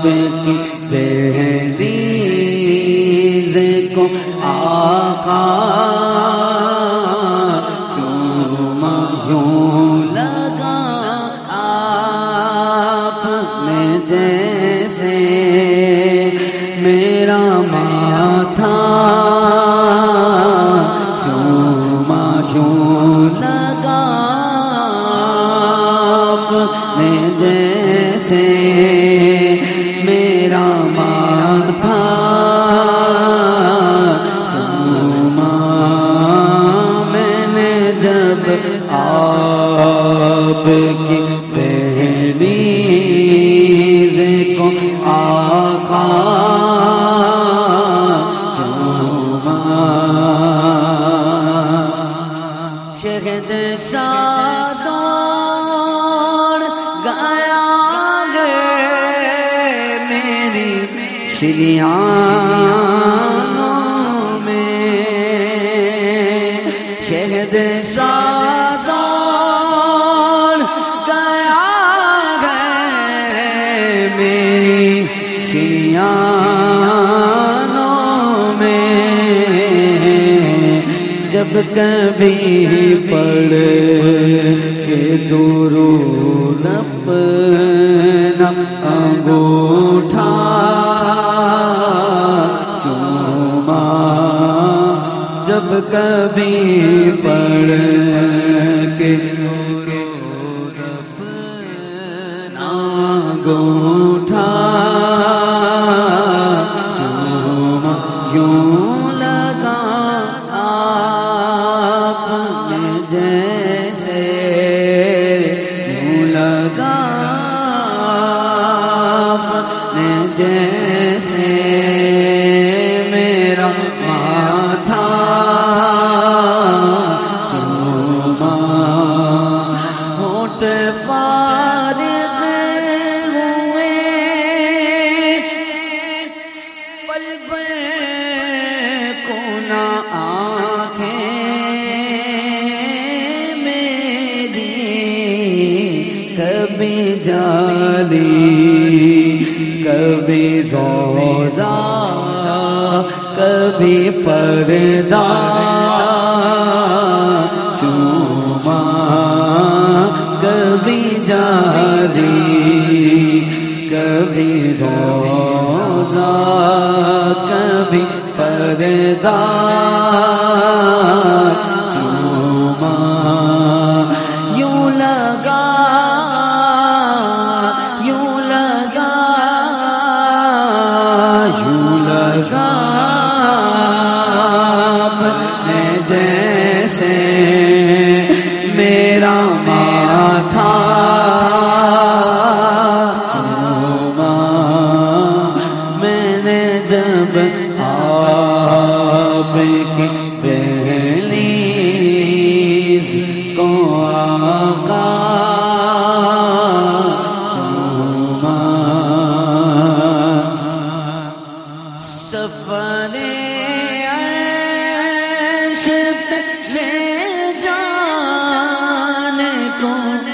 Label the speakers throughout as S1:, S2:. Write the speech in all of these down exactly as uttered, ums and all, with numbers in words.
S1: کی دہلیز کو آقا چوما یوں لگا آپ نے جیسے میرا ماتھا چوما یوں لگا آپ نے جیسے میرا ماتھا چوما میں نے جب آپ کی دہلیز کو آقا چوما شہد سا دوڑ گیا گے میری شریانوں میں شہد سا دوڑ گیا گے میری شریانوں میں جب کبھی پڑھ کے درود اپنا انگوٹھا چوما جب کبھی پڑھ کے درود اپنا انگوٹھا چوما یوں لگا آپ نے جیسے یوں لگا آپ نے جیسے میرا ماتھا چوما ہونٹ فارغ ہوئے پل پل کو نہ آنکھیں میری کبھی جالی کبھی روزہ کبھی پردہ چوما کبھی جاری کبھی روزہ کبھی پردہ چوما یوں لگا یوں لگا یوں لگا اپنے جیسے میرا ماتھا چوما میں نے جب آپ کی دہلیز کو آقا چوما سفر عرش پہ جان کو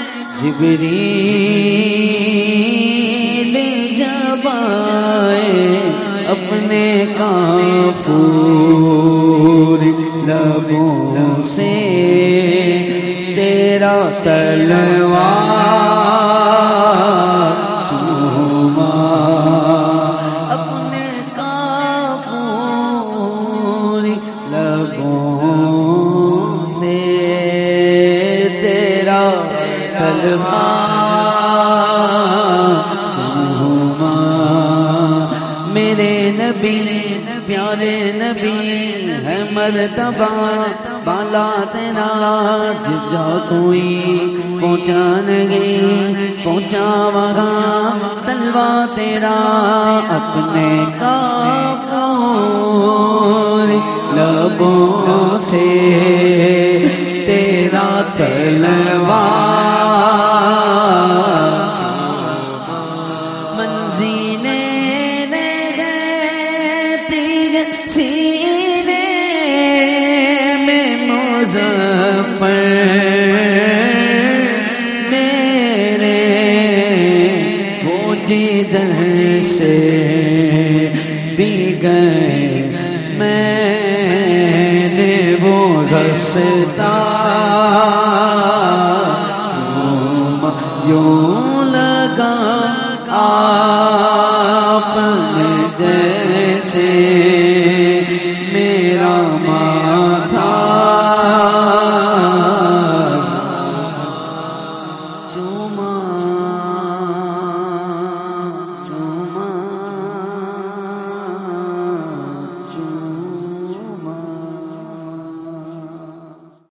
S1: جبریل جب آئے اپنے کافور لبوں سے تیرا تلوار چوما اپنے کافور لبوں سے تیرا تلوار چوما میرے نبی پیارے نبی ہے مرتبہ بالا تیرا جس جا کوئی پہنچا نہیں پہنچا وہاں تلوا تیرا اپنے کافور لبوں سے تیرا تلوار منزلیں رہتی سینے میں مظفر میرے وہ جدھر سے بھی گئے میں نے وہ رستا چوما یوں لگا آ